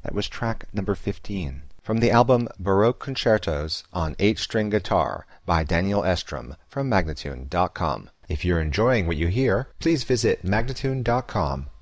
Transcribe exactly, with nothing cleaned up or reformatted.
That was track number fifteen. From the album Baroque Concertos on eight-string Guitar by Daniel Estrom from Magnatune dot com. If you're enjoying what you hear, please visit Magnatune dot com